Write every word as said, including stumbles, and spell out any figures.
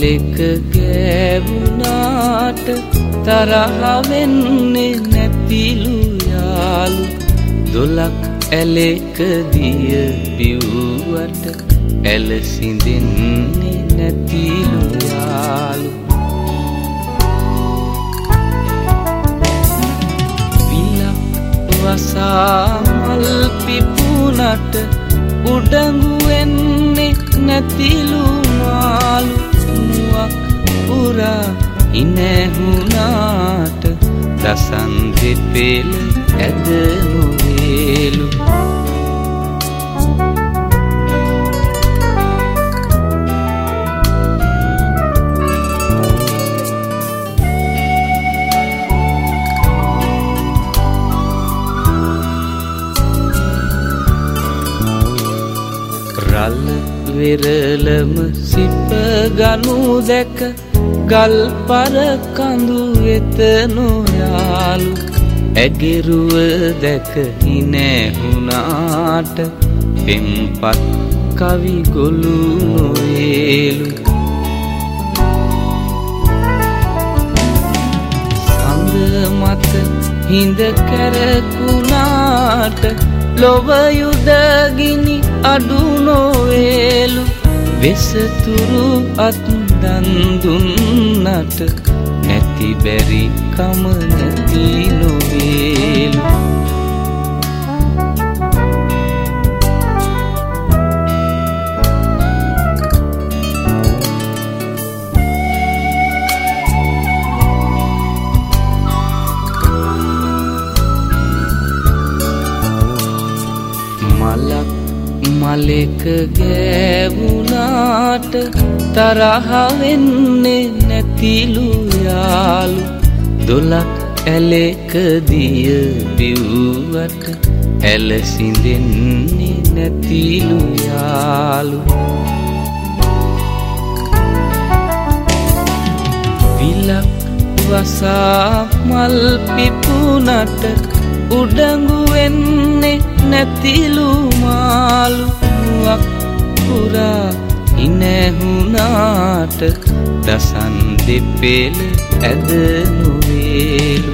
මලෙක ගෑවුනාට තරහ වෙන්නේ නැතිලු යාලු දොලක් ඇලෙක දිය බිව්වට ඇලසිඳෙන්නේ නැතිලු යාලු විලක් වසා මල් පිපුණට උඩඟු වෙන්නේ නැතිලු මාලු මුවක් පුරා ඉනැහුනාට දසන් දෙපෙළ ඇදනු වේලු රළ වෙරළම සිප ගනු දැක ගල් පර කඳු වෙත නොයාලු ඇගෙරුව දැක හිනැහුනාට පෙම්පත් කවි ගොළු නොවේලු සඳ මත හිඳ කැරකුණාට ලොව යුදගිනි අඩු නොවේලු වෙසතුරු අත් දන් දුන්නට නැති බැරි කම නැති නොවේලු මලක් මලෙක ගෑවුනාට තරහ වෙන්නේ නැතිලු යාලු දොලක් ඇලෙක දිය බිව්වට ඇලසිඳෙන්නේ නැතිලු යාලු විලක් වසා මල් පිපුණට උඩඟු වෙන්නේ නැතිලු මාලු මුවක් පුරා ඉනැහුනාට දසන් දෙපෙළ ඇදනු වේලු